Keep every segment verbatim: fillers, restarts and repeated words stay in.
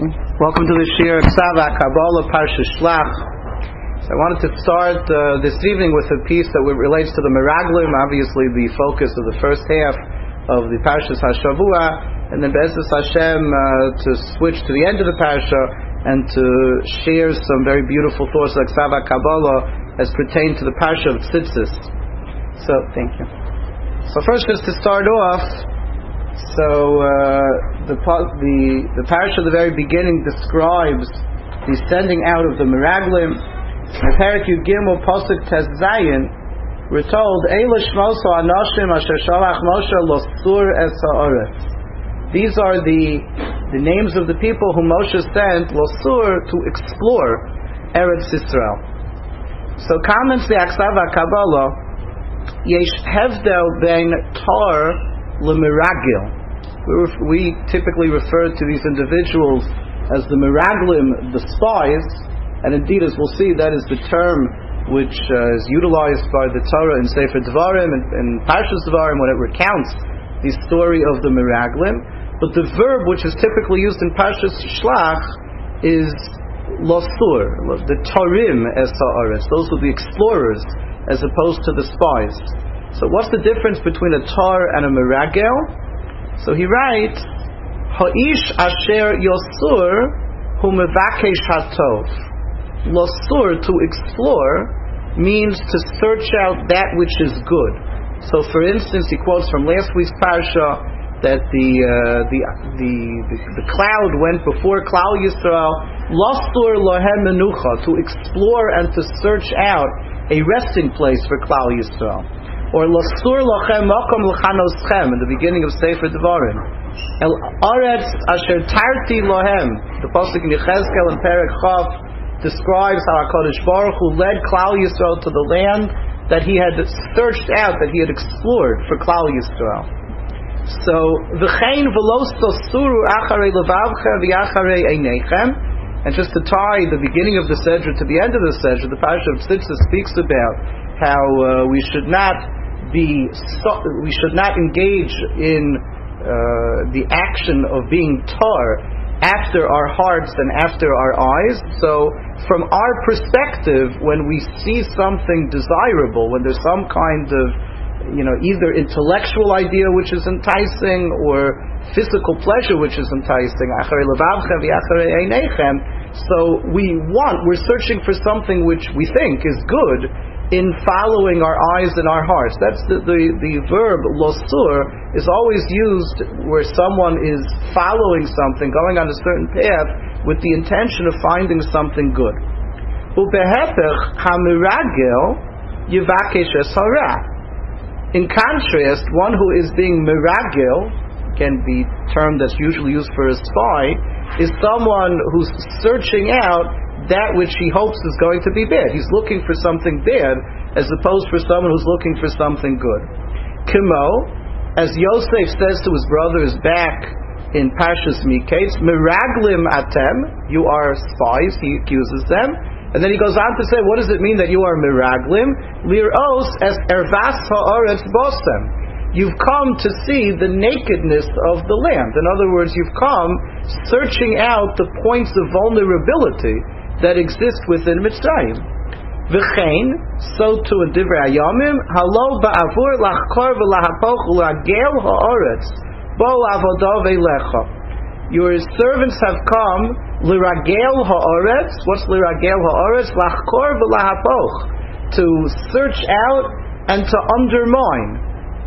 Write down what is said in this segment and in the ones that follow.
Welcome to the Shir Ksava Kabbalah Parsha Shlach. So I wanted to start uh, this evening with a piece that relates to the Meraglim, obviously the focus of the first half of the Parshas HaShavua, and then Be'ezus Hashem uh, to switch to the end of the Parsha and to share some very beautiful thoughts like Ksava Kabbalah as pertain to the Parsha of Tzitzis. So, thank you. So first, just to start off, so uh, the the the parasha at the very beginning describes the sending out of the Meraglim. In Perek Yud Gimel Pasuk Tes Zayin, we're told Eila Shmoso Anoshim Asher Shalach Moshe Losur Es Haaretz. These are the the names of the people whom Moshe sent Losur to explore Eretz Yisrael. So comments the Aksava Kabbalah Yesh Hevdel Ben Tar L'Meragil. We, we typically refer to these individuals as the Meraglim, the spies, and indeed, as we'll see, that is the term which uh, is utilized by the Torah in Sefer Devarim and, and Parshas Devarim when it recounts the story of the Meraglim. But the verb which is typically used in Parshas Shlach is Losur, the Tarim es ha'aretz. Those were the explorers, as opposed to the spies. So what's the difference between a tar and a meragel? So he writes, Ha'ish asher yosur hu mevakesh hatov. Losur, to explore, means to search out that which is good. So for instance, he quotes from last week's parsha that the, uh, the, the, the, the cloud went before Klal Yisrael, Losur lohem menucha, to explore and to search out a resting place for Klal Yisrael. Or Losur lochem makom l'chanoschem in the beginning of Sefer Devarim. El aretz asher tarti lohem. The pasuk in Yechezkel and Perek Chav describes how HaKadosh Baruch Hu led Klal Yisrael to the land that He had searched out, that He had explored for Klal Yisrael. So v'chein v'lo sosuru acharei levavchem v'acharei einechem. And just to tie the beginning of the Sedra to the end of the Sedra, the Parsha of Tzitzis speaks about how uh, we should not be we should not engage in uh, the action of being tar after our hearts and after our eyes. So from our perspective, when we see something desirable, when there's some kind of, you know, either intellectual idea which is enticing or physical pleasure which is enticing, so we want, we're searching for something which we think is good in following our eyes and our hearts. That's the, the, the verb losur is always used where someone is following something, going on a certain path with the intention of finding something good. Ubehepech hamiragil yivakesh es hara. In contrast, one who is being miragil, again the term that's usually used for a spy, is someone who's searching out that which he hopes is going to be bad. He's looking for something bad as opposed for someone who's looking for something good. Kimo, as Yosef says to his brothers back in Parshas Miketz, Meraglim atem, you are spies, he accuses them. And then he goes on to say, what does it mean that you are Meraglim? Lir'os es ervas ha'aretz bosem. You've come to see the nakedness of the land. In other words, you've come searching out the points of vulnerability that exist within Mitzrayim. V'chein, so too in Divrei Hayamim, halo ba'avur lachkor v'lahapoch u'lagel ha'aretz bo avodah ve'lecha. Your servants have come l'ragel ha'aretz. What's l'ragel ha'aretz? Lachkor v'lahapoch, to search out and to undermine.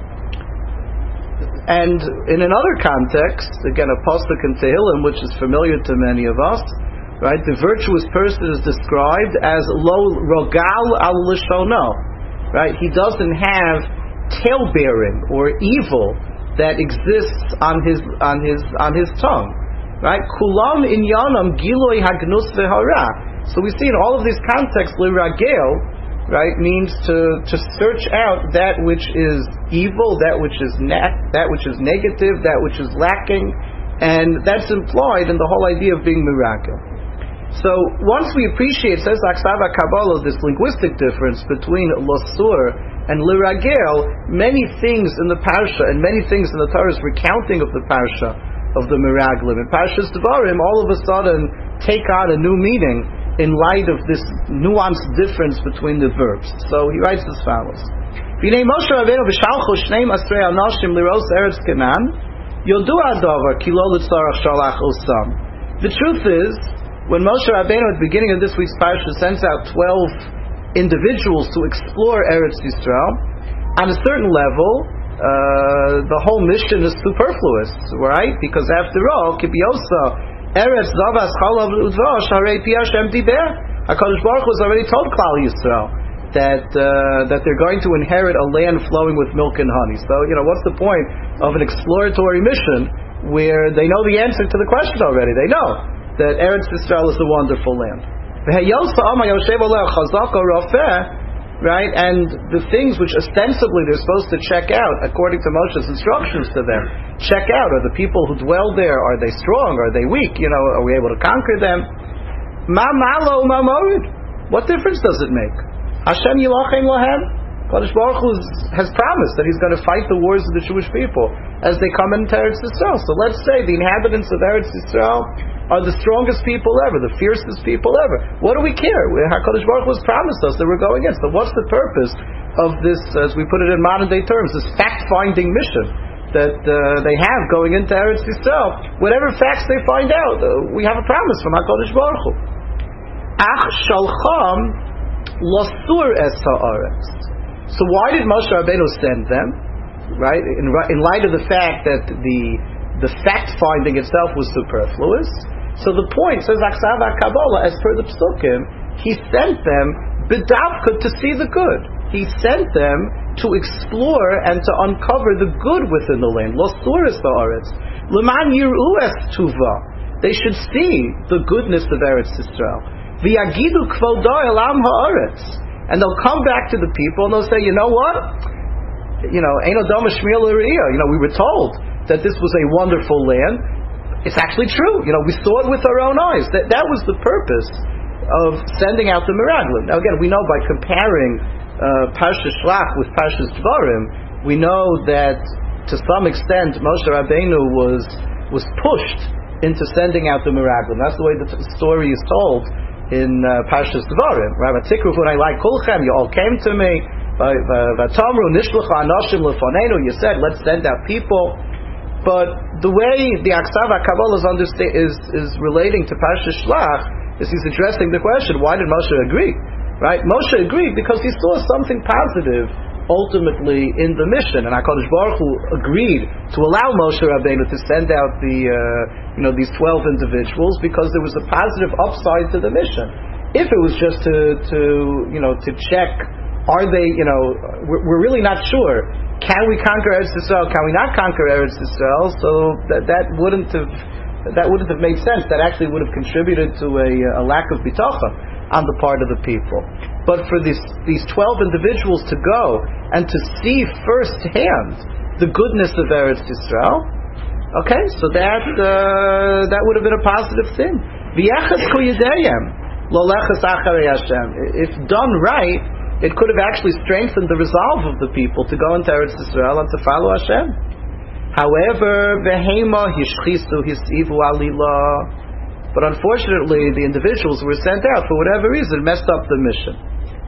And in another context, again a pasuk in Tehillim which is familiar to many of us, right? The virtuous person is described as lo rogal al lishono, right? He doesn't have tail-bearing or evil that exists on his on his on his tongue, right? Kulam inyanam giloi hagnus v'hara. So we see in all of these contexts, l'ragel, right, means to, to search out that which is evil, that which is na- that which is negative, that which is lacking, and that's implied in the whole idea of being miracle. So once we appreciate, says Aksava Kabbalah, this linguistic difference between losur and liragel, many things in the parsha and many things in the Torah's recounting of the parsha of the Meraglim. In Parshas Devarim, all of a sudden take on a new meaning in light of this nuanced difference between the verbs. So he writes as follows: V'nei Moshe Rabbeinu v'shalchu shnei masrei anashim liros eretz Canaan yodu adavar ki lo litzarach shalach osam. The truth is, when Moshe Rabbeinu at the beginning of this week's parasha sends out twelve individuals to explore Eretz Yisrael, on a certain level, uh, the whole mission is superfluous, right? Because after all, Kibiosa, Eretz Zavas Chalav Udvash Harei Pi Hashem Diber. HaKadosh Baruch Hu has already told Klal Yisrael that uh, that they're going to inherit a land flowing with milk and honey. So, you know, what's the point of an exploratory mission where they know the answer to the question already? They know that Eretz Yisrael is a wonderful land. Right? And the things which ostensibly they're supposed to check out, according to Moshe's instructions to them, check out, are the people who dwell there, are they strong, are they weak, you know, are we able to conquer them? Ma malo ma morid. What difference does it make? Hashem yilachem lahem. Kadosh Baruch Hu has promised that He's going to fight the wars of the Jewish people as they come into Eretz Yisrael. So let's say the inhabitants of Eretz Yisrael are the strongest people ever, the fiercest people ever. What do we care? HaKadosh Baruch Hu has promised us that we're going against. So what's the purpose of this, as we put it in modern day terms, this fact-finding mission that uh, they have going into Eretz Yisrael? Whatever facts they find out, uh, we have a promise from HaKadosh Baruch Hu. Ach shalcham lasur es ha'aretz. So why did Moshe Rabbeinu send them? Right, in, in light of the fact that the the fact finding itself was superfluous. So the point says Aksav HaKabbalah, as per the Psukim, he sent them b'davka to see the good. He sent them to explore and to uncover the good within the land. Lo suris ha'aretz, l'man yir'u es tuva. They should see the goodness of Eretz Yisrael. V'yagidu kvodo elam ha'aretz. And they'll come back to the people and they'll say, you know what? You know, Eino Doma Shmiel L'Riyah. You know, we were told that this was a wonderful land. It's actually true. You know, we saw it with our own eyes. That that was the purpose of sending out the Meraglim. Now again, we know by comparing uh, Parshas Shlach with Parshas Dvarim, we know that to some extent Moshe Rabbeinu was was pushed into sending out the Meraglim. That's the way the t- story is told in uh, Parshas Devarim. Rabbi Tikru Funai like Kulchem, you all came to me. Vatamru Nishlucha Anashim Lefanenu. You said, let's send out people. But the way the Aksav HaKabbalah is understand is is relating to Parshas Shlach is he's addressing the question: why did Moshe agree? Right? Moshe agreed because he saw something positive ultimately in the mission, and HaKadosh Baruch Hu agreed to allow Moshe Rabbeinu to send out the uh, you know these twelve individuals because there was a positive upside to the mission. If it was just to to you know to check, are they you know we're, we're really not sure. Can we conquer Eretz Yisrael? Can we not conquer Eretz Yisrael? So that that wouldn't have that wouldn't have made sense. That actually would have contributed to a, a lack of bitachon on the part of the people. But for these these twelve individuals to go and to see firsthand the goodness of Eretz Yisrael, okay, so that uh, that would have been a positive thing. V'yachas ku yideyem lo lechas acharei Hashem. If done right, it could have actually strengthened the resolve of the people to go into Eretz Yisrael and to follow Hashem. However, v'hema hishchisu hisivu alila. But unfortunately, the individuals who were sent out, for whatever reason, messed up the mission.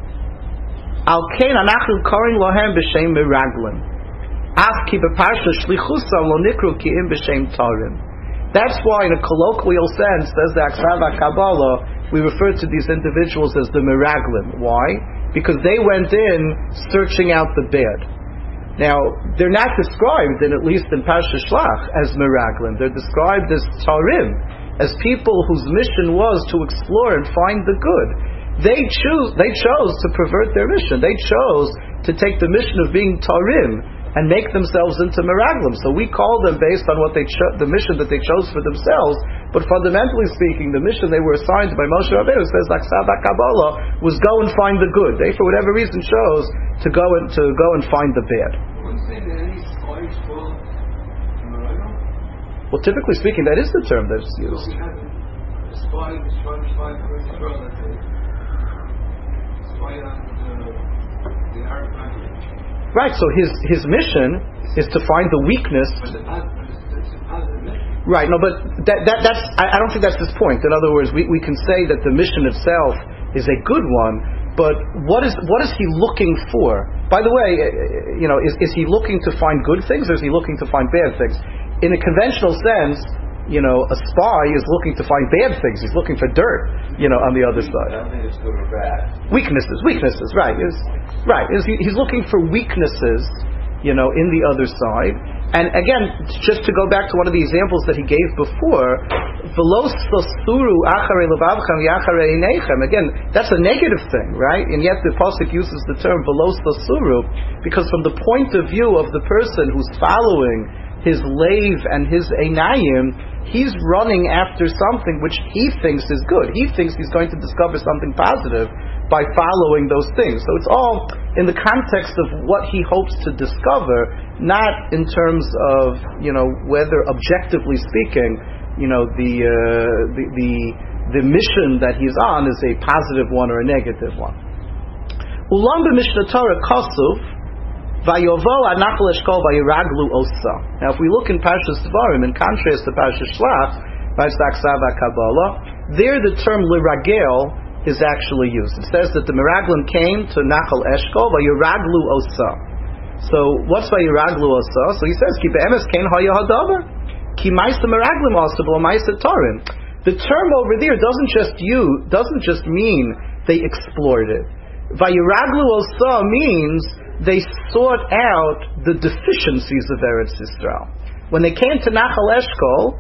Al kein anachnu korin lohem b'shem meraglim. Af ki b'parsha shlichusam lo nikru ki im b'shem tarim. That's why, in a colloquial sense, says the Aksav HaKabbalah, we refer to these individuals as the meraglim. Why? Because they went in searching out the bad. Now, they're not described, in, at least in Parshas Shlach, as meraglim. They're described as tarim, as people whose mission was to explore and find the good. They choose. They chose to pervert their mission. They chose to take the mission of being tarim and make themselves into meraglim. So we call them based on what they cho- the mission that they chose for themselves. But fundamentally speaking, the mission they were assigned by Moshe Rabbeinu, says Aksav HaKabbalah, was go and find the good. They, for whatever reason, chose to go and to go and find the bad. Well, typically speaking, that is the term that's used. Right, so his his mission is to find the weakness. Right, no, but that, that, that's, I, I don't think that's his point. In other words, we, we can say that the mission itself is a good one, but what is what is he looking for? By the way, you know, is, is he looking to find good things or is he looking to find bad things? In a conventional sense, you know, a spy is looking to find bad things. He's looking for dirt, you know, on the other side. I don't think it's good or bad. Weaknesses, weaknesses, right. Is, right, is he, he's looking for weaknesses, you know, in the other side. And again, just to go back to one of the examples that he gave before, again, that's a negative thing, right? And yet the pasuk uses the term velos sasuru because from the point of view of the person who's following his lave and his einayim, he's running after something which he thinks is good. He thinks he's going to discover something positive by following those things. So it's all in the context of what he hopes to discover, not in terms of, you know, whether objectively speaking, you know, the uh, the, the the mission that he's on is a positive one or a negative one. Ulam b'Mishnah Torah kosuf vayovo anachal eshkol vayiraglu osa. Now, if we look in Parshas Devarim, in contrast to Parshas Shlach, Parshas Aksava Kabbalah, there the term liragel is actually used. It says that the Meraglim came to Nachal Eshkol vayiraglu osa. So what's vayiraglu osa? So he says ki be'emes kein haya hadavar ki ma'isa Meraglim also b'lo ma'isa Torim. The term over there doesn't just you doesn't just mean they explored it. Vayiraglu osa means they sought out the deficiencies of Eretz Yisrael. When they came to Nachal Eshkol,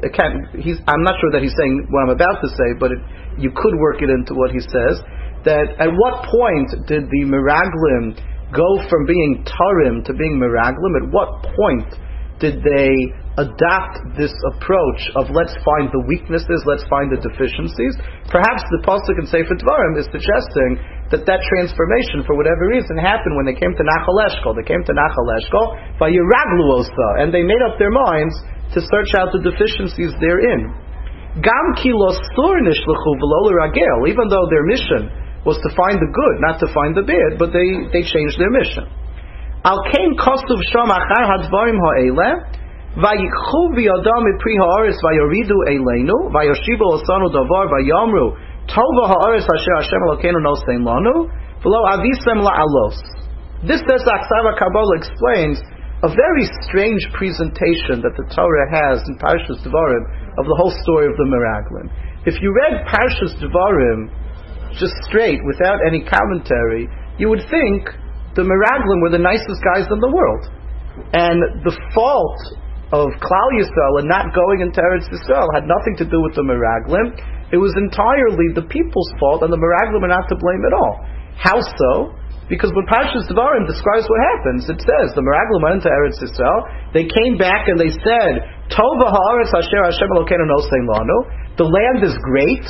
he's, I'm not sure that he's saying what I'm about to say, but it, you could work it into what he says, that at what point did the Meraglim go from being Tarim to being Meraglim? At what point did they adopt this approach of let's find the weaknesses, let's find the deficiencies? Perhaps the pasuk in Sefer Dvarim is suggesting that that transformation, for whatever reason, happened when they came to Nachal Eshkol. They came to Nachal Eshkol by Yiraglu Osa, and they made up their minds to search out the deficiencies therein. Gam ki lo sur nishluchu v'lo l'ragel, even though their mission was to find the good, not to find the bad, but they, they changed their mission. Al kein kostuv shom achar hadvarim ha'eleh, vayikchu v'yodam mipri ha'aretz vayoridu eleinu, vayoshivu osanu davar vayamru, tova ha'aretz asher Hashem Elokeinu nosein lanu, v'lo avisem la'alos. This, says Aksava Kabbalah explains a very strange presentation that the Torah has in Parshas Devarim of the whole story of the Meraglim. If you read Parshas Devarim just straight, without any commentary, you would think the Meraglim were the nicest guys in the world. And the fault of Klal Yisrael in not going into Eretz Yisrael had nothing to do with the Meraglim. It was entirely the people's fault, and the Meraglim are not to blame at all. How so? Because when Parshas Devarim describes what happens, it says the Meraglim went into Eretz Yisrael. They came back and they said, "Tova ha'aretz asher Hashem Elokeinu nosein lanu." The land is great.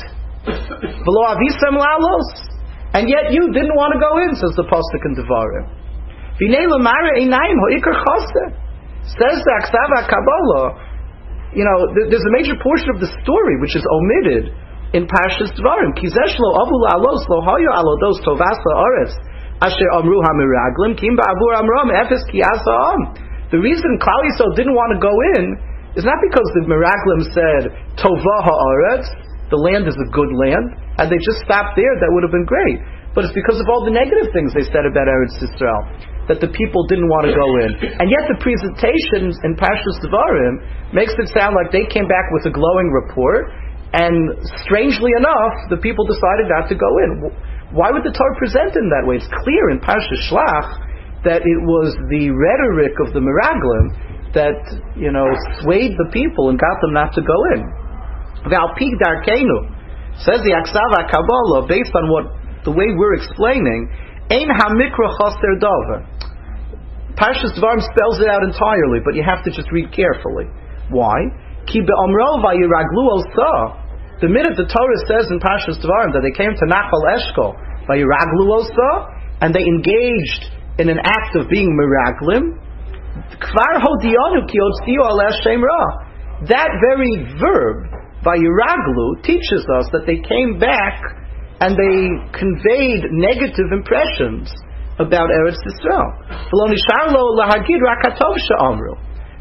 V'lo avisem la'alos. And yet you didn't want to go in, says the pasuk in Devarim. V'nei l'mara einayim ha'ikar chaser. Says the Aksava Kabbalah, you know, there's a major portion of the story which is omitted in Parshas Devarim. Kizesh lo avu la'alos lo hayo alodos tovas la'aretz. Asher amru hamiraglim kim ba'avur amram efes ki asa'am. The reason Klal Yisrael didn't want to go in is not because the Meraglim said Tova ha'aretz, the land is a good land, and they just stopped there, that would have been great. But it's because of all the negative things they said about Eretz Yisrael that the people didn't want to go in. And yet the presentation in Parshas Devarim makes it sound like they came back with a glowing report, and strangely enough, the people decided not to go in. Why would the Torah present it in that way? It's clear in Parshas Shlach that it was the rhetoric of the Meraglim that, you know, swayed the people and got them not to go in. V'alpig darkeinu, says the Aksava Kabbalah, based on what the way we're explaining, ein hamikra chaser davar. Parshas Devarim spells it out entirely, but you have to just read carefully. Why? Ki be'omro vayiraglu osa. The minute the Torah says in Parshas Devarim that they came to Nachal Eshkol vayiraglu osa, and they engaged in an act of being Meraglim, kvar hodianu ki otziu aleh shem ra. That very verb, vayiraglu, teaches us that they came back and they conveyed negative impressions about Eretz Yisrael.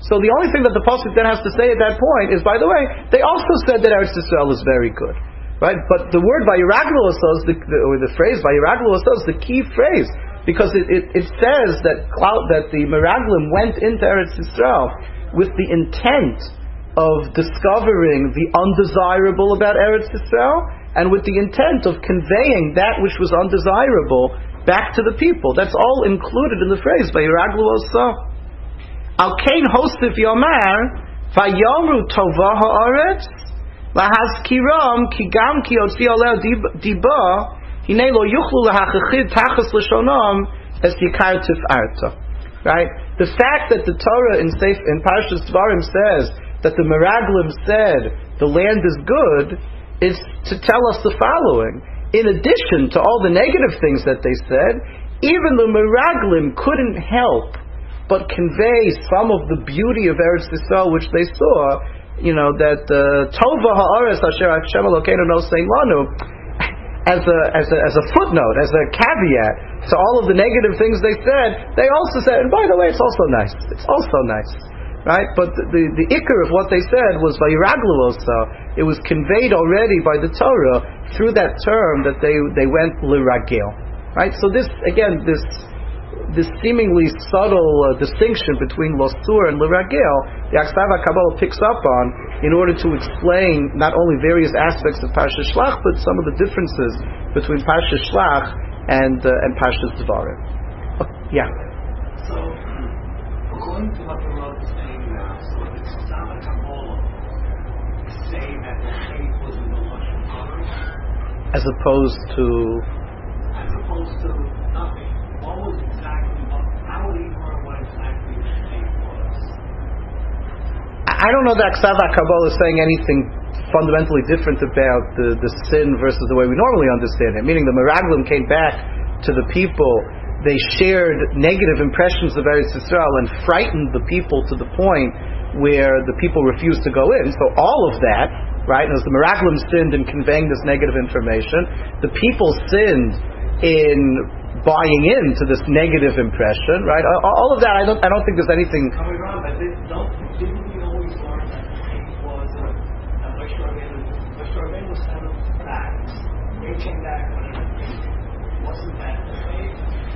So the only thing that the pasuk then has to say at that point is, by the way, they also said that Eretz Yisrael is very good, right? But the word Vayiraglu Oso, the, or the phrase Vayiraglu Oso is the key phrase, because it, it, it says that that the Meraglim went into Eretz Yisrael with the intent of discovering the undesirable about Eretz Yisrael, and with the intent of conveying that which was undesirable back to the people. That's all included in the phrase Vayiraglu Oso. Al Kain Hostif Yomar Vayomru Tova Haaretz Lahazkiram Ki Gam Ki Otzi Oleh Diba Hinei Lo Yuchlu Lahachachid Tachas L'Shonam Es Yikar Tif'arta. Right? The fact that the Torah in Seif, in Parshas Dvarim says that the Meraglim said the land is good is to tell us the following. In addition to all the negative things that they said, even the Meraglim couldn't help but convey some of the beauty of Eretz Yisrael, which they saw, you know, that Tova Haaretz Asher Hashem Elokeinu Nosein Lanu, as a as a as a footnote, as a caveat to all of the negative things they said, they also said, and by the way, it's also nice. It's also nice, right? But the the, the ikar of what they said was Vayiraglu Oso. It was conveyed already by the Torah through that term that they they went liragel, right? So this again this. This seemingly subtle uh, distinction between Losur and Liragel, the Aksav HaKabbalah picks up on in order to explain not only various aspects of Parshas Shlach, but some of the differences between Parshas Shlach and uh, and Parshas Dvarim. Oh, yeah. So, according to what the Rav is saying now, so the Aksav HaKabbalah say that the faith was in the Lashon Hara, as opposed to as opposed to nothing. What was exactly, what, how would he learn what exactly the faith was? I don't know that Aksav HaKabbalah is saying anything fundamentally different about the, the sin versus the way we normally understand it. Meaning the Meraglim came back to the people, they shared negative impressions of Eretz Yisrael and frightened the people to the point where the people refused to go in. So all of that, right, and as the Meraglim sinned in conveying this negative information, the people sinned in buying into this negative impression, right? All of that, I don't, I don't think there's anything. Are we wrong? But did, don't, didn't we always learn that the faith was that Moshe Rabbeinu was sent up facts? They came back with everything. Wasn't that the faith?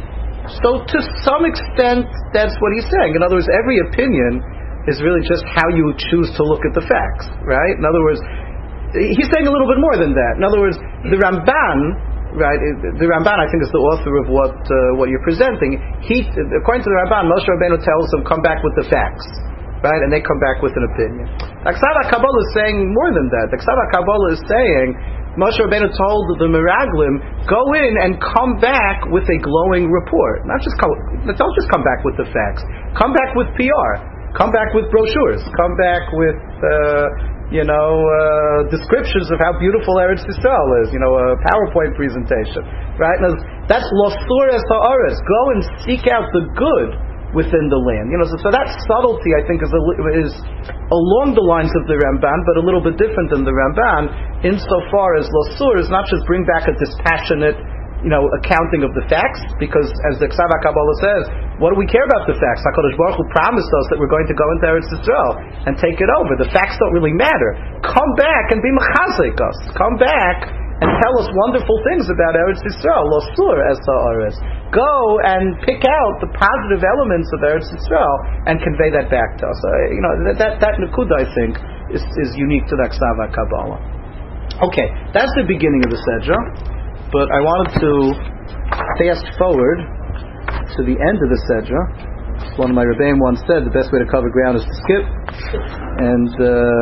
So to some extent, that's what he's saying. In other words, every opinion is really just how you choose to look at the facts, right? In other words, he's saying a little bit more than that. In other words, the Ramban. Right, the Ramban, I think, is the author of what uh, what you're presenting. He, according to the Ramban, Moshe Rabbeinu tells them, "Come back with the facts," right, and they come back with an opinion. The Aksav HaKabbalah is saying more than that. The Aksav HaKabbalah is saying Moshe Rabbeinu told the Meraglim, "Go in and come back with a glowing report. Not just come, don't just come back with the facts. Come back with P R. Come back with brochures. Come back with." Uh, you know, uh, descriptions of how beautiful Eretz Yisrael is, you know, a PowerPoint presentation, right? Now, that's Losur es ha'aretz. Go and seek out the good within the land. You know, so, so that subtlety, I think, is, a, is along the lines of the Ramban, but a little bit different than the Ramban, insofar as Losur is not just bring back a dispassionate, you know, accounting of the facts, because as the Aksav HaKabbalah says, what do we care about the facts? HaKadosh Baruch Hu promised us that we're going to go into Eretz Yisrael and take it over. The facts don't really matter. Come back and be mechazik us. Come back and tell us wonderful things about Eretz Yisrael. Losur es ha'aretz. Go and pick out the positive elements of Eretz Yisrael and convey that back to us. Uh, you know, that that, that Nakuda, I think, is, is unique to the Aksav HaKabbalah. Okay, that's the beginning of the Sedra. But I wanted to fast forward to the end of the Sedra. One of my Rebbeim once said the best way to cover ground is to skip and uh,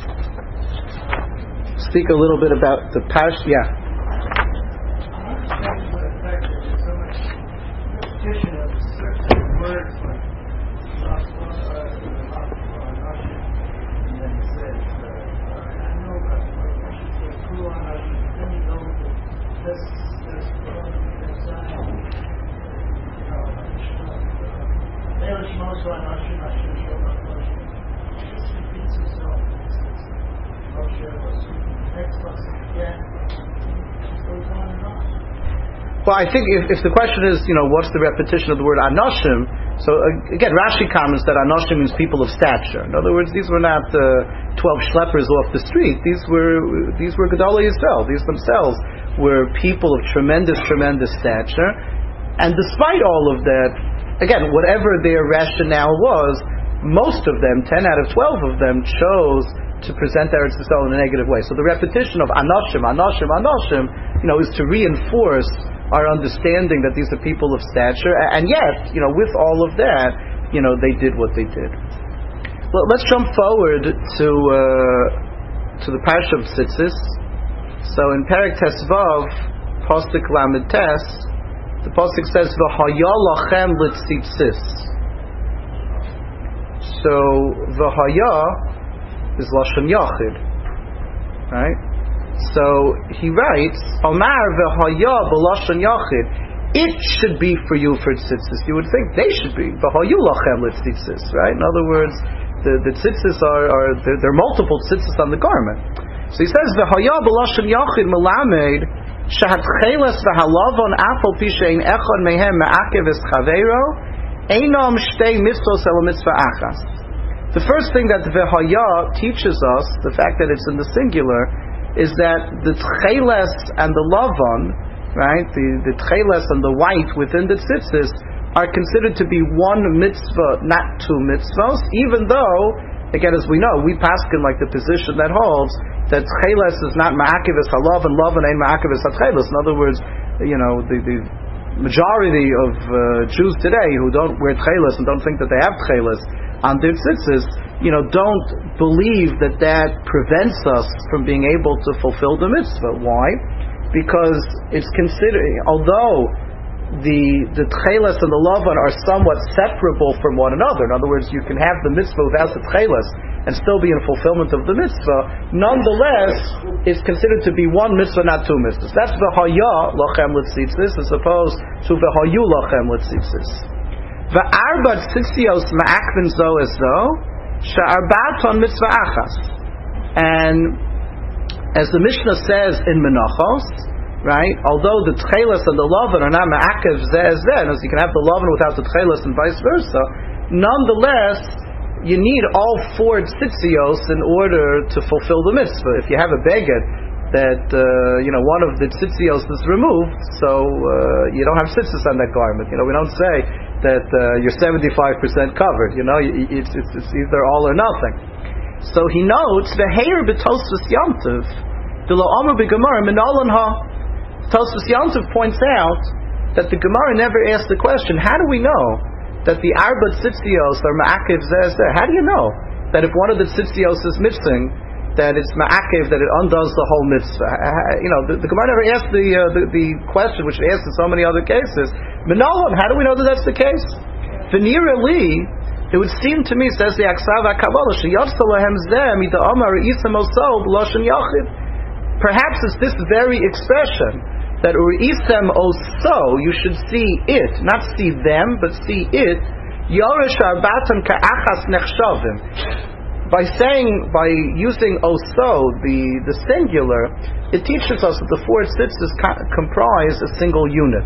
speak a little bit about the Parsh. Yeah. Well, I think if, if the question is, you know, what's the repetition of the word Anoshim, So uh, again, Rashi comments that Anoshim means people of stature. In other words, these were not uh, twelve schleppers off the street. These were these were Gedolei Yisrael. These themselves were people of tremendous, tremendous stature. And despite all of that, again, whatever their rationale was, most of them, ten out of twelve of them, chose to present Eretz Yisrael in a negative way. So the repetition of Anoshim, Anoshim, Anoshim, you know, is to reinforce our understanding that these are people of stature, and yet, you know, with all of that, you know, they did what they did. Well, let's jump forward to uh, to the Parsha of Tzitzis. So in Perek Tesvav, Pasuk Lamed Tes, the Pasuk says, "V'haya lachem litzitzis." So V'haya is Lashon Yachid, right? So he writes, Omar v'haya b'lashon yachid. It should be for you for tzitzis. You would think they should be. V'hayu lachem l'tzitzis, right? In other words, the, the tzitzis are, are there, there are multiple tzitzis on the garment. So he says, v'haya b'lashon yachid melamed shehatcheles v'halavon afal pi she'ein echad mehem me'akev es chaveiro einam shtei mitzvos ela mitzvah achas. The first thing that the v'haya teaches us, the fact that it's in the singular, is that the tcheles and the lavon, right, the, the tcheles and the white within the tzitzis are considered to be one mitzvah, not two mitzvahs, even though, again, as we know, we paskin like the position that holds that tcheles is not ma'akev es halav and lavon ain't ma'akev es tcheles. In other words, you know, the, the majority of uh, Jews today who don't wear tcheles and don't think that they have tcheles on their tzitzis, you know, don't believe that that prevents us from being able to fulfill the mitzvah. Why? Because it's considered, although the the tcheles and the lavan are somewhat separable from one another. In other words, you can have the mitzvah without the tcheles and still be in fulfillment of the mitzvah. Nonetheless, it's considered to be one mitzvah, not two mitzvahs. That's v'haya lachem l'tzitzis, as opposed to v'hayu lachem l'tzitzis. V'arba tzitzios ma'akvin zo es zo she'arbaton mitzvah achas. And as the Mishnah says in Menachos, right, although the tcheles and the lavan are not ma'akev zeh zeh, as you can have the lavan without the tcheles and vice versa, nonetheless, you need all four tzitzios in order to fulfill the mitzvah. If you have a beged that uh, you know one of the tzitzios is removed, so uh, you don't have tzitzis on that garment. You know, we don't say that uh, you're seventy-five percent covered. You know, it's, it's, it's either all or nothing. So he notes the heir b'tosfos yomtiv the lo amar b'gemara minalan ha. Tosfos yomtiv points out that the Gemara never asked the question, how do we know that the arba tzitzios are ma'akev zeh zeh? How do you know that if one of the tzitzios is missing, that it's ma'akev, that it undoes the whole mitzvah? Uh, you know, the, the Gemara never asked the, uh, the the question which it asked in so many other cases. Minalan, how do we know that that's the case? V'nira li, it would seem to me, says the Aksav HaKabbalah, sheyotza lahem zeh mida amar isam oso b'lashon yachid. Perhaps it's this very expression that u'isam oso, you should see it, not see them, but see it. Yoresh arbatan ka'achas nechshavim. By saying, by using oso, the, the singular, it teaches us that the four tzitzis co- comprise a single unit.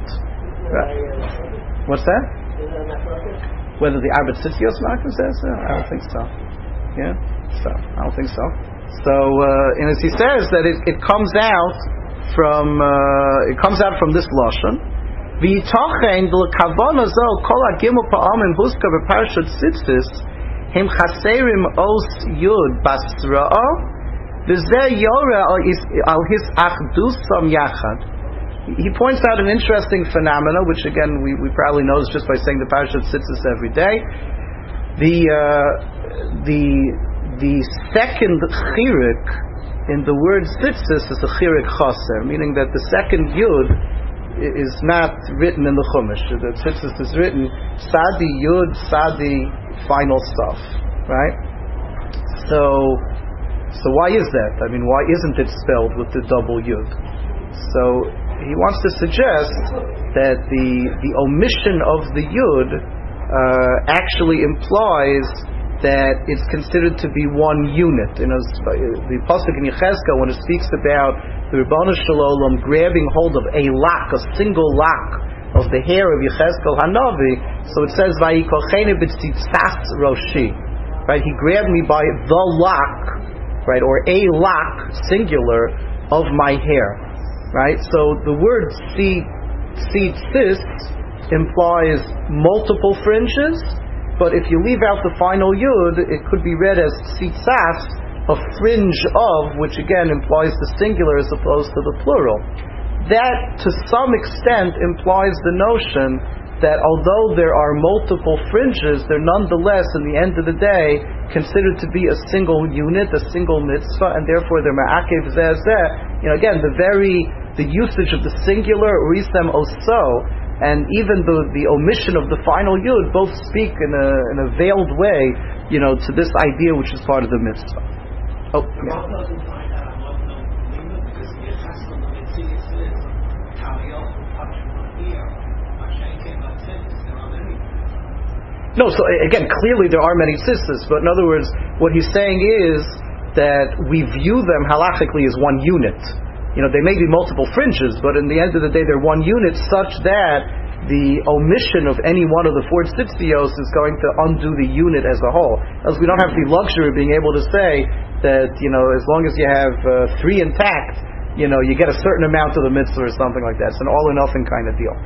Right. What's that? Whether the Arba Tzitzios Marker says so? I don't think so. Yeah? So, I don't think so. So, uh, and as he says, that it, it comes out from, uh, it comes out from this Lashon. V'yitochen d'l'kavona zo kol ha'gimel pa'amim huska v'parashat tzitzis him chaserim os yud basra'a v'zeh yora al his achdusam yachad. He points out an interesting phenomena, which again we, we probably know just by saying the parashat tzitzis every day. The uh, the the second chirik in the word tzitzis is a chirik chaser, meaning that the second yud is not written in the chumash. The tzitzis is written sadi yud sadi final stuff, right? So so why is that? I mean, why isn't it spelled with the double yud? So he wants to suggest that the the omission of the yud uh, actually implies that it's considered to be one unit. You know, the pasuk in Yechezkel, when it speaks about the Ribono Shel Olam grabbing hold of a lock, a single lock of of the hair of Yechezkel Hanavi. So it says, "Vayikocheni b'tzitzas roshi." Right? He grabbed me by the lock, right, or a lock, singular, of my hair. Right? So the word tzitzis implies multiple fringes, but if you leave out the final yud, it could be read as tzitzas, a fringe of, which again implies the singular as opposed to the plural. That, to some extent, implies the notion that although there are multiple fringes, they're nonetheless, in the end of the day, considered to be a single unit, a single mitzvah, and therefore they're ma'akev zeh zeh. You know, again, the very, the usage of the singular, urisem oso, and even the, the omission of the final yud, both speak in a, in a veiled way, you know, to this idea which is part of the mitzvah. Oh, yeah. No, so again, clearly there are many tzitzis, but in other words, what he's saying is that we view them halachically as one unit. You know, they may be multiple fringes, but in the end of the day, they're one unit, such that the omission of any one of the four tzitzios is going to undo the unit as a whole. As we don't have the luxury of being able to say that, you know, as long as you have uh, three intact, you know, you get a certain amount of the mitzvah or something like that. It's an all or nothing kind of deal.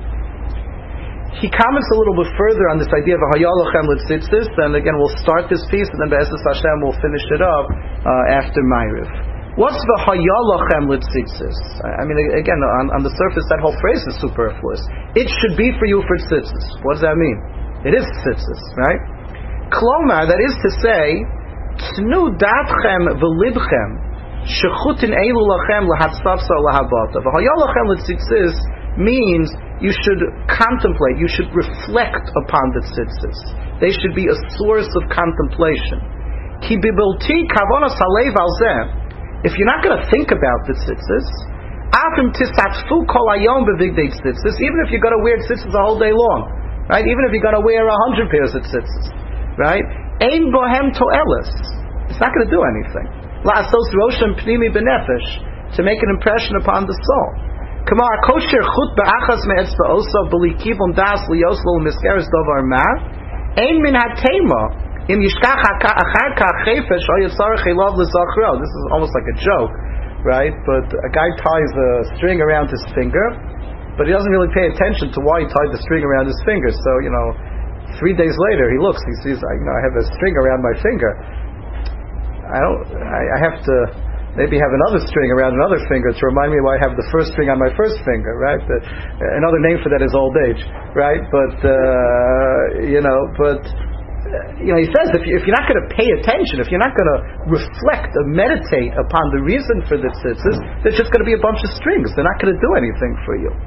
He comments a little bit further on this idea of a hayalochem l'tzitzis, and again we'll start this piece, and then Be'ezus Hashem we'll finish it up uh, after Ma'ariv. What's the hayalochem l'tzitzis? I mean, again, on, on the surface, that whole phrase is superfluous. It should be for you for tzitzis. What does that mean? It is tzitzis, right? Klomar, that is to say, tnu datchem v'libchem shechutin eilu lachem lahatzavsa lahabata. The hayalochem l'tzitzis means you should contemplate, you should reflect upon the tzitzis. They should be a source of contemplation. Ki bibilti kavonas halev al zeh. If you're not going to think about the tzitzis, afim tisatfu kol hayom bevigdei tzitzis, even if you're going to wear tzitzis the whole day long, right? Even if you're going to wear a hundred pairs of tzitzis, right? Ein bohem to'elis. It's not going to do anything. La'asos roshem pnimi benefesh, to make an impression upon the soul. Kamar kosher chut ba'achas me'etzba osa b'li kivum das liyoslo l'miskeres dovar ma ein min hatema im yishkach achar kach chefesh o yitzarech elav l'zachro. This is almost like a joke, right? But a guy ties a string around his finger, but he doesn't really pay attention to why he tied the string around his finger. So, you know, three days later he looks, he sees, you know, I have a string around my finger. I don't, I, I have to maybe have another string around another finger to remind me why I have the first string on my first finger, right? The, another name for that is old age, right? But, uh, you know, but, uh, you know, he says if, you, if you're not going to pay attention, if you're not going to reflect or meditate upon the reason for the tzitzis, there's just going to be a bunch of strings. They're not going to do anything for you.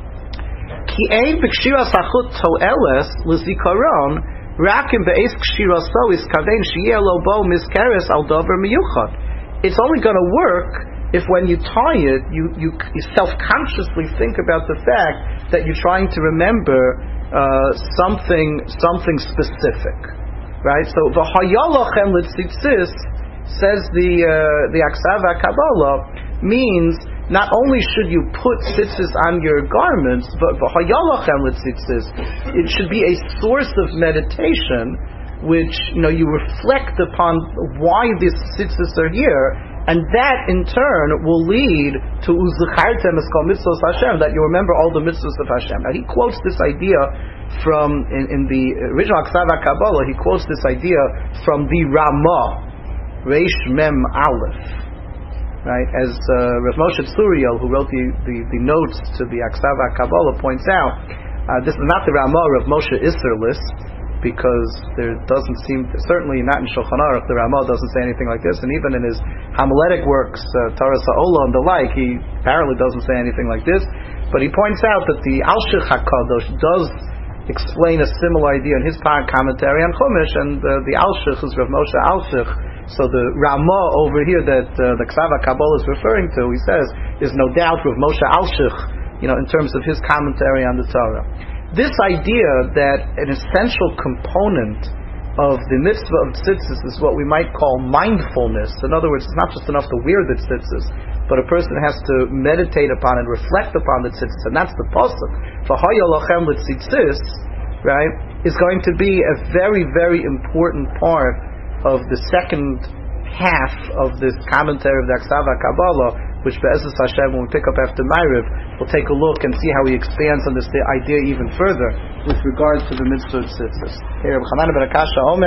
Ki ein b'kshiras achut to'eles l'zikaron rakim be'es kshiraso is kaven sheyeh lo bo miskeres al dover miyuchad. It's only going to work if when you tie it, you, you, you self-consciously think about the fact that you're trying to remember uh, something something specific, right? So the hayalochem l'tzitzis, says the uh, the Aksava Kabbalah, means not only should you put tzitzis on your garments, but the hayalochem l'tzitzis, it should be a source of meditation, which, you know, you reflect upon why these tzitzis are here, and that in turn will lead to uzuchartem eskol mitzvos Hashem, that you remember all the mitzvos of Hashem. Now he quotes this idea from in, in the original Aksava Kabbalah. He quotes this idea from the Ramah, Reish Mem Aleph, right? As uh, Rav Moshe Tzuriel, who wrote the, the, the notes to the Aksava Kabbalah, points out, uh, this is not the Ramah of Moshe Isserlis, because there doesn't seem, certainly not in Shulchan Aruch, the Ramah doesn't say anything like this, and even in his homiletic works, uh, Torah Sa'ola and the like, he apparently doesn't say anything like this, but he points out that the Alshich HaKadosh does explain a similar idea in his commentary on Chumash, and uh, the Alshich is Rav Moshe Alshich. So the Ramah over here that uh, the Aksava Kabbalah is referring to, he says, is no doubt Rav Moshe Alshich, you know, in terms of his commentary on the Torah. This idea that an essential component of the mitzvah of tzitzis is what we might call mindfulness. In other words, it's not just enough to wear the tzitzis, but a person has to meditate upon and reflect upon the tzitzis, and that's the pasuk. V'haya lachem l'tzitzis, right, is going to be a very, very important part of the second half of this commentary of the Aksav HaKabbalah, which Be'ezus Hashem, when we pick up after Ma'ariv, we'll take a look and see how he expands on this idea even further with regard to the mitzvah of tzitzis. Okay, Rabbi Chanan ben Akasha Omer.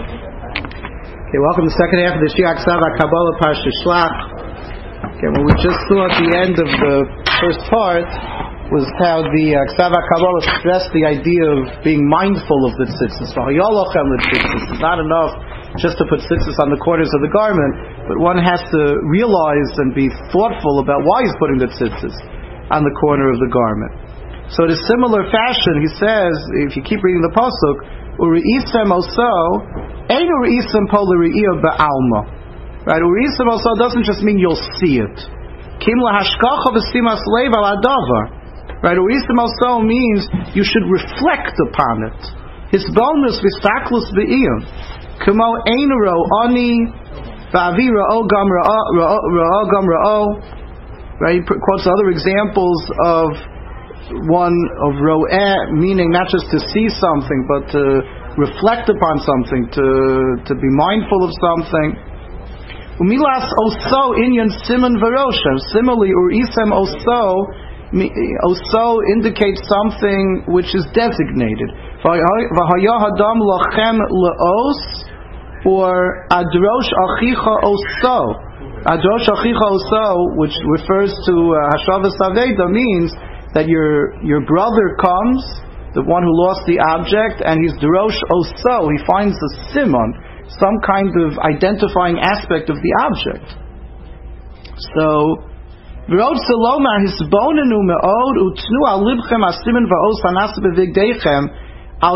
Okay, welcome to the second half of the Shir Aksav HaKabbalah Parsha Shlach. Okay, what we just saw at the end of the first part was how the Aksav HaKabbalah stressed the idea of being mindful of the tzitzis. It's not enough just to put tzitzis on the corners of the garment, but one has to realize and be thoughtful about why he's putting the tzitzis on the corner of the garment. So in a similar fashion, he says, if you keep reading the pasuk, Uri'isem oso, ein uri'isem po l'ri'iyah ba'alma. Right, uri'isem oso doesn't just mean you'll see it. Kim lahashkacha v'simas leiv al adavar. Right, uri'isem oso means you should reflect upon it. His bonus v'staklus b'iyah. Kumo einro ani va'avi ra'o gam ra'o gam ra'o. Right, he quotes other examples of one of ro'eh, meaning not just to see something, but to reflect upon something, to to be mindful of something. Umilas oso inyan siman v'roshem. Similarly, urisem oso oso indicates something which is designated. V'haya hadam lachem le'os, or adrosh achicha oso. Adrosh achicha oso, which refers to hashavas aveda, means that your your brother comes, the one who lost the object, and he's drosh oso. He finds a simon, some kind of identifying aspect of the object. So, v'rod selomar hisbonenu me'od utnu al libchem asimin va'os hanas bevigdeichem.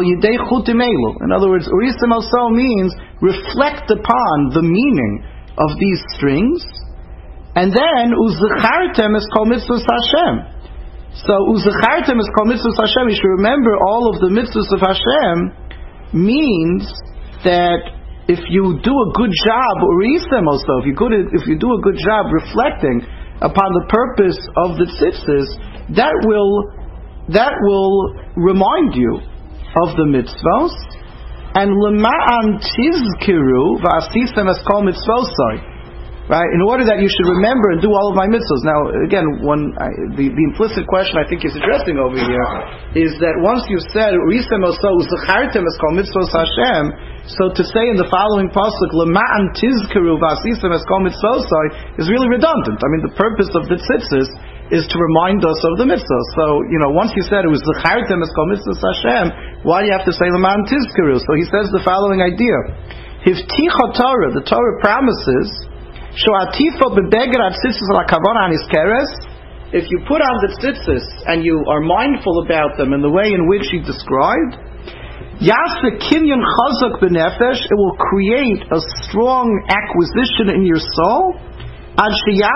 In other words, Urisim also means reflect upon the meaning of these strings, and then Uzachartem is called mitzvahs Hashem. So Uzachartem is called mitzvahs Hashem. You should remember all of the mitzvahs of Hashem means that if you do a good job, Urisim also, if you good, if you do a good job reflecting upon the purpose of the tzitzis, that will that will remind you of the mitzvos, and lema'an tizkiru v'asisem es kol mitzvosai, right? In order that you should remember and do all of my mitzvos. Now, again, one I, the the implicit question I think is addressing over here is that once you've said urisem oso uzachartem es kol mitzvos Hashem, so to say in the following pasuk lema'an tizkiru v'asisem es kol mitzvosai is really redundant. I mean, the purpose of the tzitzis is to remind us of the mitzvah. So, you know, once you said it was the Zachartem es kol mitzvahs Hashem, why do you have to say L'man Tizkiru? So he says the following idea. Hivticha Torah, the Torah promises, Sho'atifa b'beged at-tzitzis al-kavana aniskeres, if you put on the tzitzis and you are mindful about them in the way in which he described, Yasa kinyan chazak b'nefesh, it will create a strong acquisition in your soul. It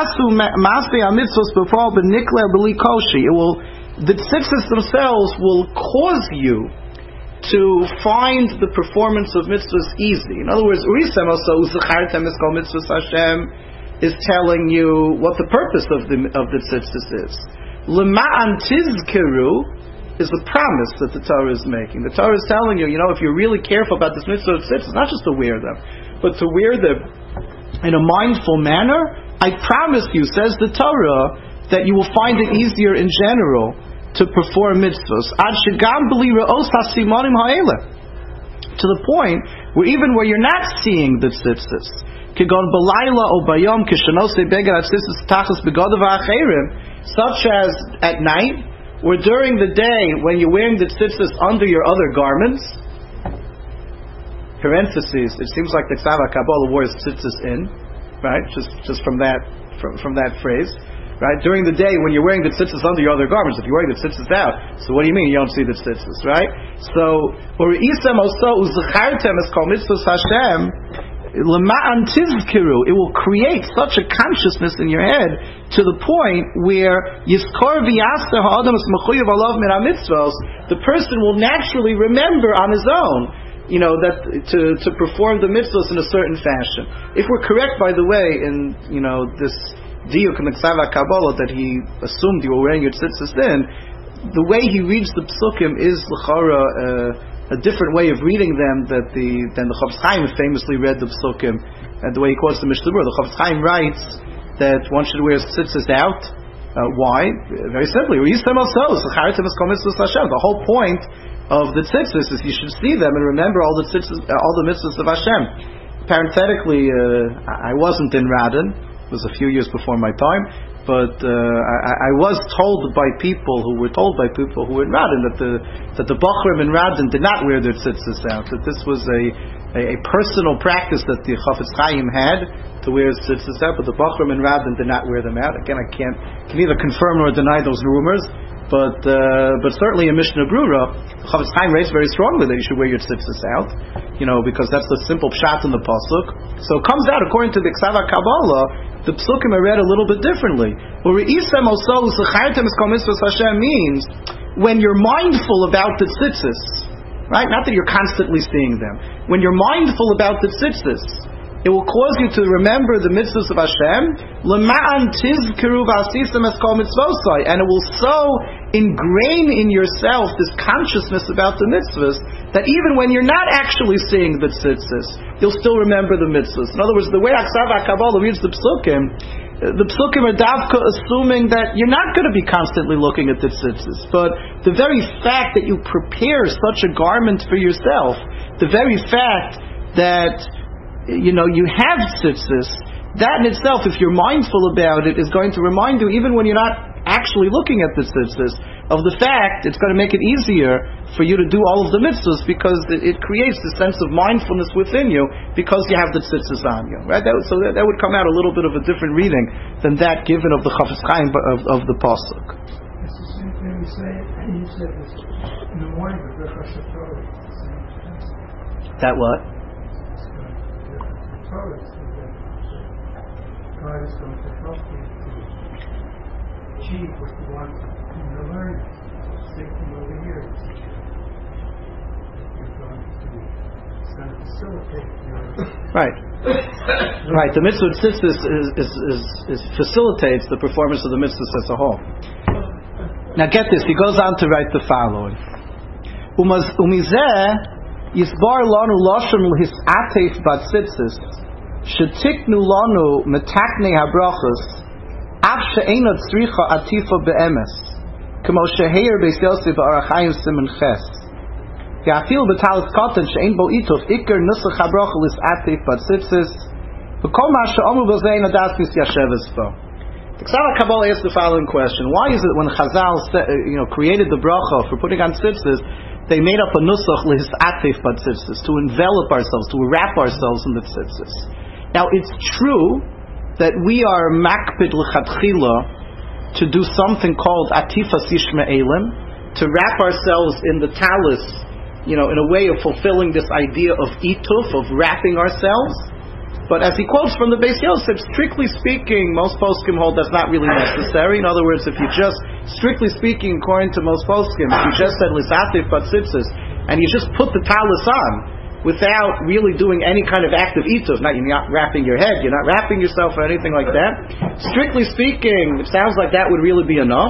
will, the tzitzis themselves will cause you to find the performance of mitzvahs easy. In other words, Urisem also Uzachartem es kol mitzvahs Hashem is telling you what the purpose of the of the tzitzis is. Lema'an tizkiru is the promise that the Torah is making. The Torah is telling you, you know, if you're really careful about this mitzvah of tzitzis, not just to wear them, but to wear them in a mindful manner, I promise you, says the Torah, that you will find it easier in general to perform mitzvahs. Ad shegam b'li re'os hasimonim ha'eleh, to the point where even where you're not seeing the tzitzis, kigon b'layla o bayom kishanose beged tzitzis tachas begodav ha'acherim, such as at night or during the day when you're wearing the tzitzis under your other garments. Parentheses. It seems like the Aksav HaKabbalah wore his tzitzis in. Right, just just from that from, from that phrase, right? During the day when you're wearing the tzitzis under your other garments, if you're wearing the tzitzis out, so what do you mean you don't see the tzitzis, right? So, or isem also uzachartem es kol mitzvahs Hashem lema'an tizkiru, it will create such a consciousness in your head to the point where yiskor v'yaseh ha'adam es mechuyev alav min ha'mitzvos, the person will naturally remember on his own, you know, that to to perform the mitzvahs in a certain fashion. If we're correct, by the way, in, you know, this diuk in the Ksava Kabbalah that he assumed you were wearing your tzitzis then, the way he reads the psukim is l'chara uh, a different way of reading them that the than the Chofetz Chaim famously read the psukim, and the way he quotes the Mishnah Berurah. The Chofetz Chaim writes that one should wear tzitzis out. Uh, why? Very simply, the whole point of the tzitzis is you should see them and remember all the tzitzis, uh, all the mitzvahs of Hashem. Parenthetically, uh, I wasn't in Radin. It was a few years before my time, but uh, I, I was told by people who were told by people who were in Radin that the that the Bachrim in Radin did not wear their tzitzis out. That this was a a, a personal practice that the Chofetz Chaim had to wear tzitzis out, but the Bachrim in Radin did not wear them out. Again, I can't can neither confirm nor deny those rumors. But uh, but certainly in Mishnah Berurah, Chofetz Chaim raised very strongly that you should wear your tzitzis out, you know, because that's the simple pshat in the pasuk. So it comes out according to the Ksava Kabbalah, the psukim are read a little bit differently. Means when you're mindful about the tzitzis, right? Not that you're constantly seeing them. When you're mindful about the tzitzis, it will cause you to remember the mitzvahs of Hashem, and it will so ingrain in yourself this consciousness about the mitzvahs that even when you're not actually seeing the tzitzis, you'll still remember the mitzvahs. In other words, the way Ksava Kabbalah reads the psukim, the psukim are davka assuming that you're not going to be constantly looking at the tzitzis, but the very fact that you prepare such a garment for yourself, the very fact that you know, you have tzitzis, that in itself, if you're mindful about it, is going to remind you, even when you're not actually looking at the tzitzis, of the fact it's going to make it easier for you to do all of the mitzvahs, because it, it creates this sense of mindfulness within you, because you have the tzitzis on you. Right? That, so that, that would come out a little bit of a different reading than that given of the Chofetz Chaim of, of the pasuk. It's the same thing we say, you said this in the morning of Birchas HaTorah. That what? God is going to help you to achieve what you want to learn. Sticking over here, you're going to, it's going to facilitate your right. Right. The mitzvah tzitzis is, is, is, is facilitates the performance of the mitzvahs as a whole. Now get this. He goes on to write the following. Umizeh yisbar lanu lashon l'hisatef batzitzis. Shetiknu lanu metaknei habrachos af she'ena tzricha atifa be'emes kamo sheheir beis Yosef ba'Orach Chaim siman ches ya'afil b'talis katan she'en bo itof ikar nusach habracha lis'atef batzitzis v'kol ma she'omu b'zein adas mis yasheves bo. The Ksava Kabbalah asks the following question: why is it when Chazal you know created the bracha for putting on tzitzis, they made up a nusach lis'atef batzitzis, to envelop ourselves, to wrap ourselves in the tzitzis? Now, it's true that we are makpid l'chatchila to do something called atifas yishma elim, to wrap ourselves in the talis, you know, in a way of fulfilling this idea of ituf, of wrapping ourselves. But as he quotes from the Beis Yosef, strictly speaking, most poskim hold that's not really necessary. In other words, if you just, strictly speaking, according to most poskim, if you just said lisatif batzitzis, and you just put the talis on, without really doing any kind of act of ituf, not, you're not wrapping your head, you're not wrapping yourself or anything like that. Strictly speaking, it sounds like that would really be enough.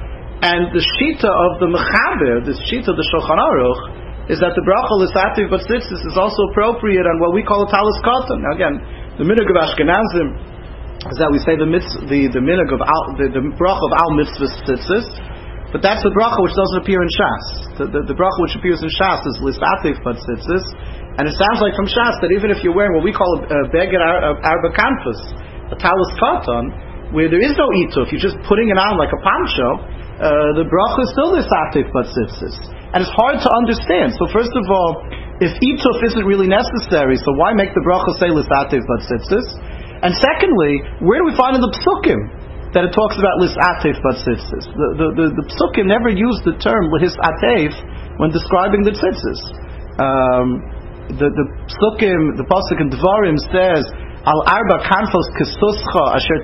And the shita of the mechaber, this shita of the Shulchan Aruch, is that the bracha l'sativ batzitzis is also appropriate on what we call a talis katan. Now again, the minhag of Ashkenazim is that we say the mitz, the the minhag of al, the, the bracha of al mitzvah tzitzis. But that's the bracha which doesn't appear in Shas. The, the, the bracha which appears in Shas is lisatif batzitzis, and it sounds like from Shas that even if you're wearing what we call a beged arba kanfus, a talis katan, where there is no ituf, you're just putting it on like a poncho, uh, the bracha is still lisatif batzitzis, and it's hard to understand. So first of all, if ituf isn't really necessary, so why make the bracha say lisatif batzitzis? And secondly, where do we find in the psukim that it talks about lis'atef batzitzis? The, the, the, the psukim never used the term lis'atef when describing the tzitzis. Um, the, the psukim, the pasuk in Devarim says, al arba kanfos kesuscha asher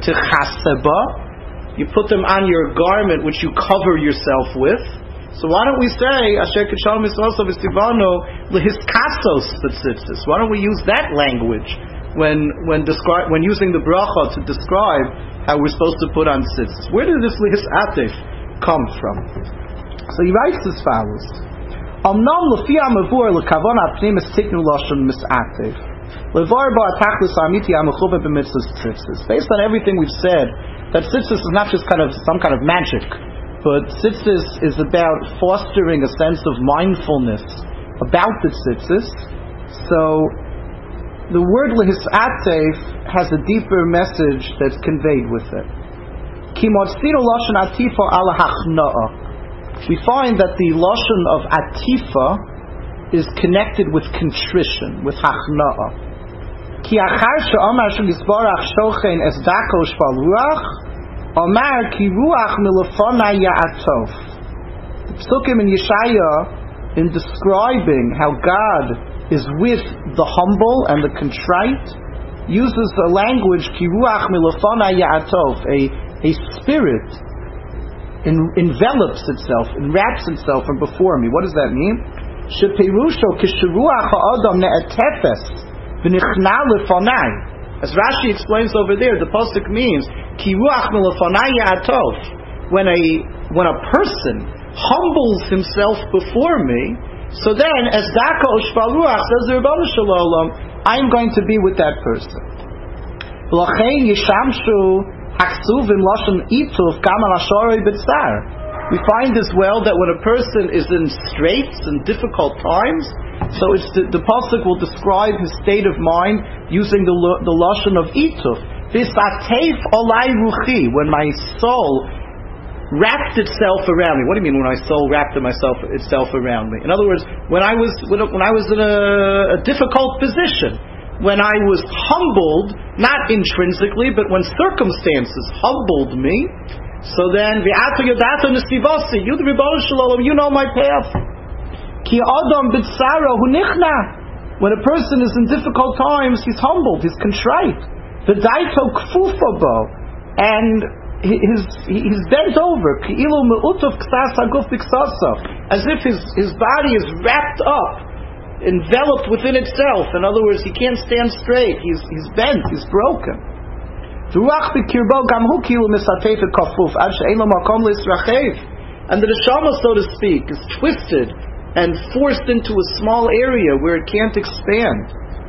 tichaseba. You put them on your garment which you cover yourself with. So why don't we say asher k'shalom yisrael v'stivano lehiskasos batzitzis? Why don't we use that language when when describe when using the bracha to describe how we're supposed to put on tzitzis. Where did this lihis atif come from? So he writes as follows: Omnam lefi amavur lekavon apnimis tiknu lashon misatif levar ba tachlis amiti amachuva b'mitzvahs tzitzis. Based on everything we've said, that tzitzis is not just kind of some kind of magic, but tzitzis is about fostering a sense of mindfulness about the tzitzis. So the word lehisatef has a deeper message that's conveyed with it. Ki motzinu lashon atifa ala hachna'a. We find that the lashon of atifa is connected with contrition, with hachna'a. Ki achar she'amar she'nisbarach shochen es dako shval ruach, amar ki ruach milafona ya'atov. The psukim in Yeshaya, in describing how God is with the humble and the contrite, uses the language ki ruach milafona ya'atov, a a spirit in, envelops itself, enwraps itself from before me. What does that mean? Sheperusho kisheruach ha'adam ne'etefes v'nichna lefonai. As Rashi explains over there, the pasuk means ki ruach milafona ya'atov. When a when a person humbles himself before me, so then, as Daka Oshval Ruach, says the Rebbeinu Shalom, I'm going to be with that person. We find as well that when a person is in straits and difficult times, so it's the, the pasuk will describe his state of mind using the the lashon of ituf. Visatef olai ruchi, when my soul wrapped itself around me. What do you mean when my soul wrapped myself itself around me? In other words, when I was when, when I was in a, a difficult position, when I was humbled, not intrinsically, but when circumstances humbled me, so then v'ato yodato nesivasi, you the Rebbeinu Shalom, you know my path. Ki adam b'tzara hu nichna. When a person is in difficult times, he's humbled, he's contrite. V'daito kfufa bo, and His, he's bent over, as if his, his body is wrapped up, enveloped within itself. In other words, he can't stand straight. He's, he's bent, he's broken. And the neshama, so to speak, is twisted and forced into a small area where it can't expand.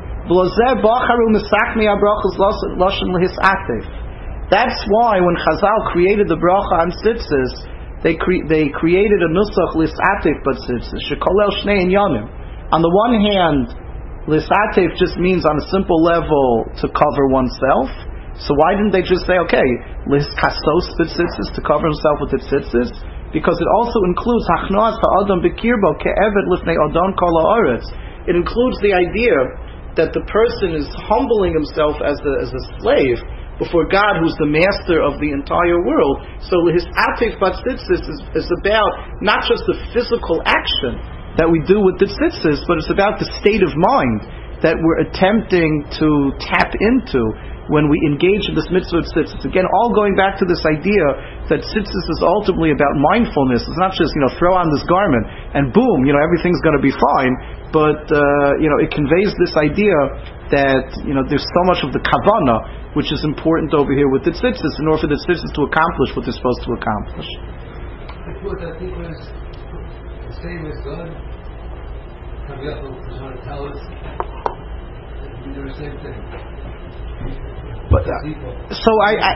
That's why when Chazal created the bracha on tzitzis, they cre- they created a nusach lisatif but tzitzis shekolel shnei inyanim. On the one hand, lisatif just means on a simple level to cover oneself. So why didn't they just say, okay, liskasos b'tzitzis, to cover himself with the tzitzis? Because it also includes hachnoas ha'adam b'kirbo ke'eved lifnei adon kol ha'aretz. It includes the idea that the person is humbling himself as a, as a slave before God, who's the master of the entire world. So his atif batzitzis is, is about not just the physical action that we do with the tzitzis, but it's about the state of mind that we're attempting to tap into when we engage in this mitzvah of tzitzis. Again, all going back to this idea that tzitzis is ultimately about mindfulness. It's not just, you know, throw on this garment and boom, you know, everything's going to be fine. But, uh, you know, it conveys this idea that, you know, there's so much of the kavanah which is important over here with the tzitzis in order for the tzitzis to accomplish what they're supposed to accomplish. I thought that thing was the same as God. Kaviyachol was trying to tell us we do the same thing. But, uh, so I, I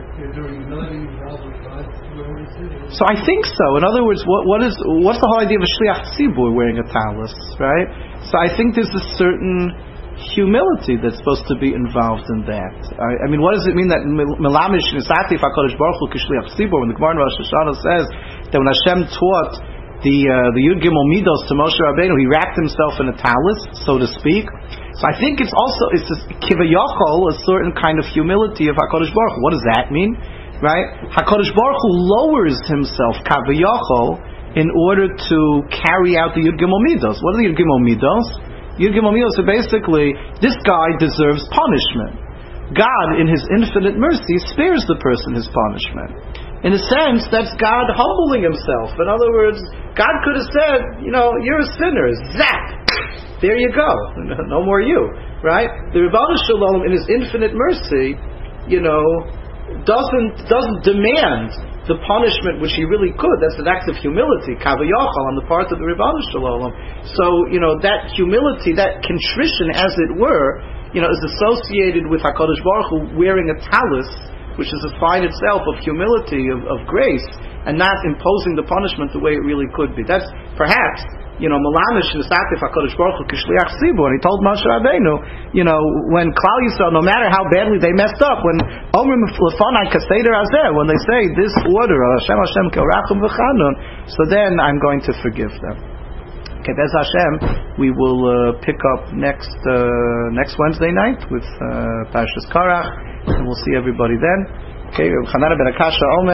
so I think so. In other words, what, what is what's the whole idea of a shliach tzibur wearing a talus, right? So I think there's a certain humility that's supposed to be involved in that. I, I mean, what does it mean that melamish nisatif hakadosh baruch hu kishliach tzibur? When the Gemara in Rosh Hashanah says that when Hashem taught the uh, the Yud Gimel Midos to Moshe Rabbeinu, he wrapped himself in a talus, so to speak. So I think it's also it's this kivayachol, a certain kind of humility of Hakadosh Baruch Hu. What does that mean, right? Hakadosh Baruch Hu lowers himself kavayachol in order to carry out the Yud Gimel Midos. What are the Yud Gimel Midos? Yud Gimel Midos are basically, this guy deserves punishment. God, in His infinite mercy, spares the person his punishment. In a sense, that's God humbling Himself. In other words, God could have said, you know, you're a sinner. Zap! There you go. No more you. Right? The Rebbeinu Shalom, in His infinite mercy, you know, doesn't doesn't demand the punishment which he really could. That's an act of humility, kavayachal, on the part of the Ribono Shel Olam. So, you know, that humility, that contrition, as it were, you know, is associated with HaKadosh Baruch Hu wearing a talus, which is a sign itself of humility, of, of grace, and not imposing the punishment the way it really could be. That's perhaps, you know, Malamish Nesatif HaKadosh Baruch Hu Kishliach Tzibur, and he told Moshe Rabbeinu, you know, when Klal Yisrael, no matter how badly they messed up, when Omrim Lefanai Kaseder Azeh, when they say this order, Hashem Hashem Ke'orachum V'chanun, so then I'm going to forgive them. Okay, Bez Hashem, we will uh, pick up next uh, next Wednesday night with uh, Parshas Korach, and we'll see everybody then. Okay, Chanara Ben Akasha Omer.